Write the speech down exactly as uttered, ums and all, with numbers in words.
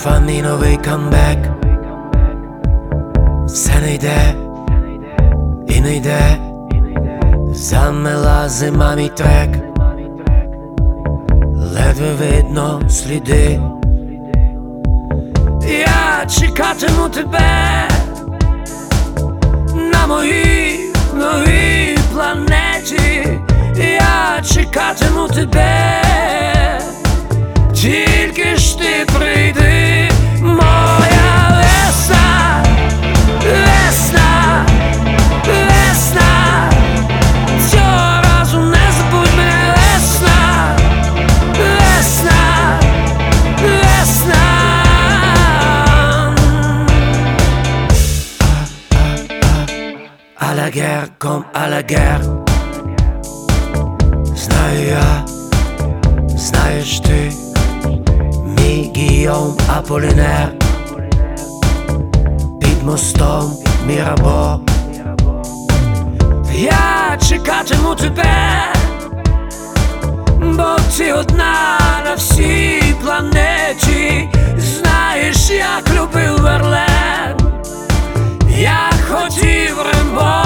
дофаміновий камбек. Все не йде і не йде, замела зима мій трек, ледве видно сліди. Я чекатиму тебе на моїй новій планеті. Я чекатиму тебе, тільки ж ти прийди, моя весна, весна, весна. Цього разу не забудь мене, весна, весна, весна. À la guerre comme à la guerre. Знаю я, знаєш ти, мій Гійом Аполінер. Під мостом Мірабо я чекатиму тебе, бо ти одна на всій планеті. Знаєш, як любив Верлен, як хотів Рембо.